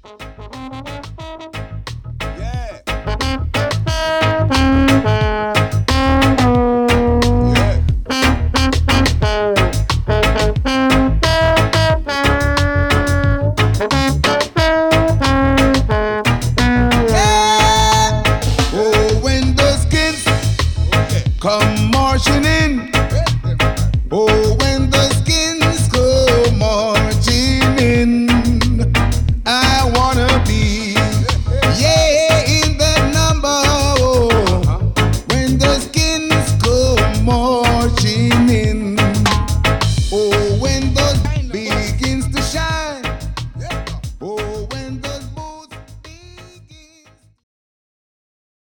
Yeah. Yeah. Oh, when those kids come marching in. Oh, when